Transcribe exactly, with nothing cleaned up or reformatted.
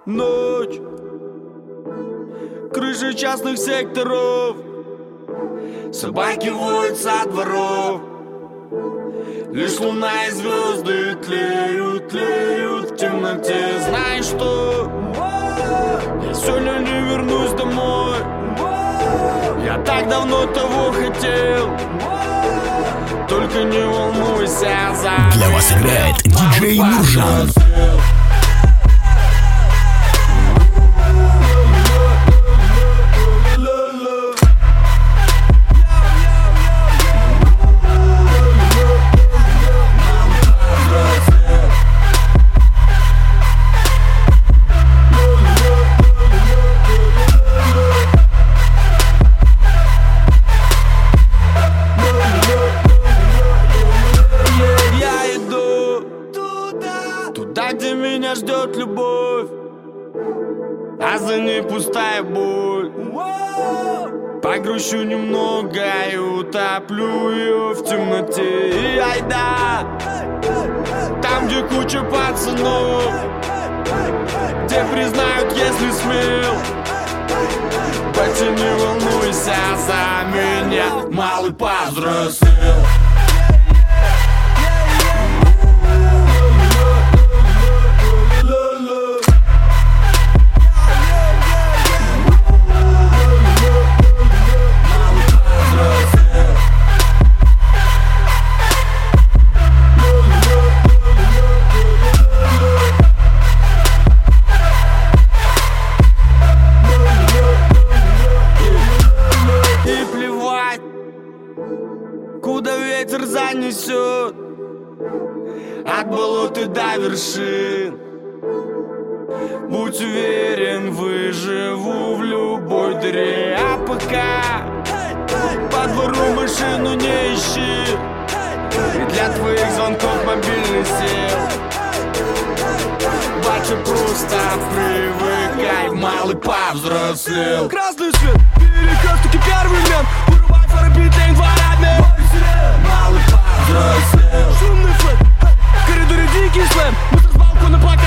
Ночь, крыши частных секторов, собаки воют со дворов. Лишь луна и звезды тлеют, тлеют в темноте. Знаешь что? Я сегодня не вернусь домой. Я так давно того хотел. Только не волнуйся за меня. Для вас играет диджей Нуржан. Где меня ждет любовь, а за ней пустая боль. Погрущу немного и утоплю ее в темноте. И айда, там, где куча пацанов, где признают, если смел. Батя, не волнуйся за меня, малый повзрослел. Куда ветер занесет, от болота до вершин. Будь уверен, выживу в любой дыре. А пока по двору машину не ищи, и для твоих звонков мобильный сел. Батя, просто привыкай, малый повзрослел. Красный свет, перекрестки, первый мент. Вырубай фары, битлейн, дворами. Малый повзрослел. Шумный флэт, в коридоре дикий слэм. Мусор с балкона плачет.